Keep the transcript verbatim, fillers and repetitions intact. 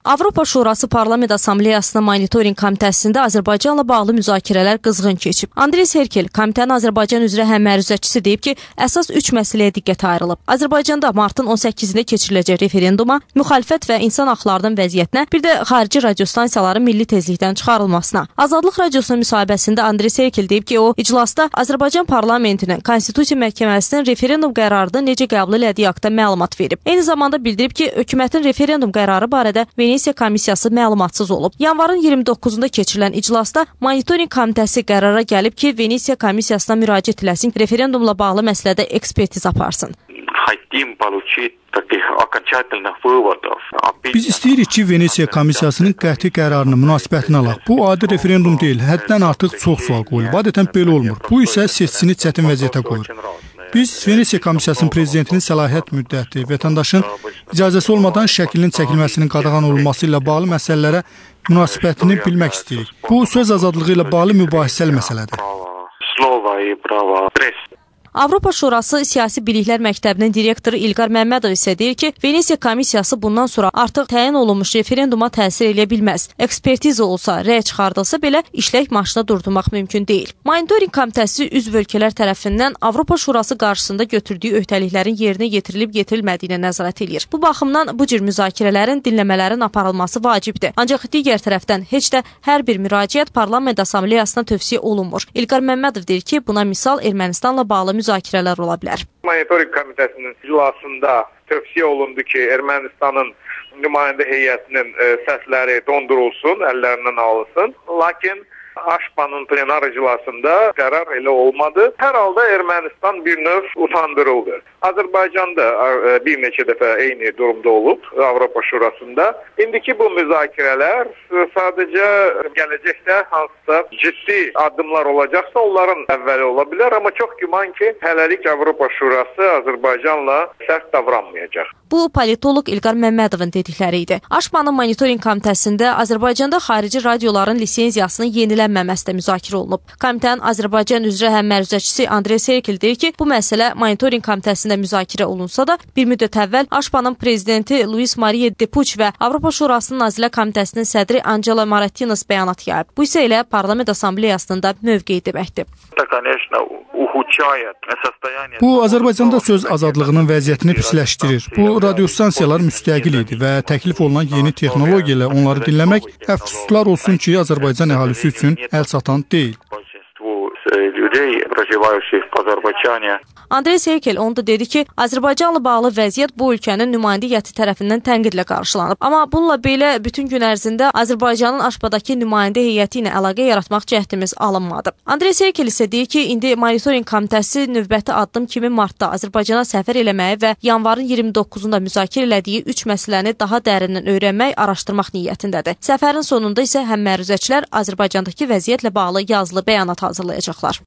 Avropa Şurası Parlament Assambleyasının monitorinq komitəsində Azərbaycanla bağlı müzakirələr qızğın keçib. Andrey Serkel, komitənin Azərbaycan üzrə həmməruzəçisi deyib ki, əsas üç məsələyə diqqət ayrılıb. Azərbaycanda martın on səkkizində keçiriləcək referenduma, müxalifət və insan haqlarının vəziyyətinə, bir də xarici radiostansiyaların milli tezlikdən çıxarılmasına. Azadlıq Radiosunun müsahibəsində Andrey Serkel deyib ki, o, iclasda Azərbaycan parlamentinin Konstitusiya Məhkəməsinin referendum qərarını necə qəbul elədiyi haqqında məlumat verib. Eyni zamanda bildirib ki, hökumətin referendum qərarı barədə Venesiya komissiyası məlumatsız olub. Yanvarın iyirmi doqquzunda keçirilən iclasda monitorinq komitəsi qərara gəlib ki, Venesiya komissiyasına müraciət eləsin, referendumla bağlı məsələdə ekspertiz aparsın. Biz istəyirik ki, Venesiya komissiyasının qəti qərarını münasibətini alaq. Bu adi referendum deyil, həddən artıq çox sual qoyulub. Adətən belə olmur. Bu isə seçicini çətin vəziyyətə qoyur. Biz Venesiya komissiyasının prezidentinin səlahiyyət müddəti, vətəndaşın icazəsi olmadan şəklinin çəkilməsinin qadağan olunması ilə bağlı məsələlərə münasibətini bilmək istəyirik. Bu, söz azadlığı ilə bağlı mübahisəli məsələdir. Avropa Şurası Siyasi Biliklər Məktəbinin direktoru İlqar Məmmədov isə deyir ki, Venesiya komissiyası bundan sonra artıq təyin olunmuş referenduma təsir edə bilməz. Ekspertiza olsa, rəy çıxardılsa belə işlək maşına durdurmaq mümkün deyil. Monitorinq komitəsi üzv ölkələr tərəfindən Avropa Şurası qarşısında götürdüyü öhdəliklərin yerinə yetirilib-yetirilmədiyinə nəzarət edir. Bu baxımdan bu cür müzakirələrin, dinləmələrin aparılması vacibdir. Ancaq digər tərəfdən heç də hər bir müraciət Parlament Assambleyasına tövsiyə olunmur. İlqar Məmmədov deyir ki, buna misal Ermənistanla bağlı müzakirələr ola bilər. Monitorinq komitəsinin iclasında tövsiyə olundu ki, Ermənistanın nümayəndə heyətinin e, səsləri dondurulsun, əllərindən alınsın. Lakin Aşpanın plenar iclasında qərar elə olmadı. Hər halda Ermənistan bir növ utandırıldı. Azərbaycanda e, bir neçə dəfə eyni durumda olub Avropa Şurasında. İndiki bu müzakirələr sadəcə gələcəkdə hansısa ciddi addımlar olacaqsa onların əvvəli ola bilər. Amma çox güman ki, hələlik Avropa Şurası Azərbaycanla sərt davranmayacaq. Bu, politoloq İlqar Məmmədovun dedikləri idi. Aşpanın monitorinq komitəsində Azərbaycanda xarici radioların lisenziyasının yenilənməməsi də müzakirə olunub. Komitənin Azərbaycan üzrə həmməruzəçisi Andrey Serkel deyir ki, bu məsələ monitorinq komitəsində müzakirə olunsa da, bir müddət əvvəl Aşpanın prezidenti Luis Maria Depuç və Avropa Şurasının Nazirlər Komitəsinin sədri Angela Maratinos bəyanat yayıb. Bu isə elə Parlament Assambleyasının da mövqeyi deməkdir. Bu, Azərbaycanda söz azadlığının vəziyyətini pisləşdirir. Bu, radiostansiyalar müstəqil idi və təklif olunan yeni texnologiya ilə onları dinləmək əfsuslar olsun ki, Azərbaycan əhalisi üçün əl çatan deyil. Andrey Serkel onu da dedi ki, Azərbaycanla bağlı vəziyyət bu ölkənin nümayəndə heyəti tərəfindən tənqidlə qarşılanıb. Amma bununla belə bütün gün ərzində Azərbaycanın Aşpadakı nümayəndə heyəti ilə əlaqə yaratmaq cəhdimiz alınmadı. Andrey Serkel isə deyir ki, indi monitorinq komitəsi növbəti addım kimi martda Azərbaycana səfər eləməyi və yanvarın iyirmi doqquzunda müzakirə elədiyi üç məsələni daha dərindən öyrənmək, araşdırmaq niyyətindədir. Səfərin sonunda isə həmməruzəçilər Azərbaycandakı vəziyyətlə bağlı yazılı bəyanat hazırlayacaqlar.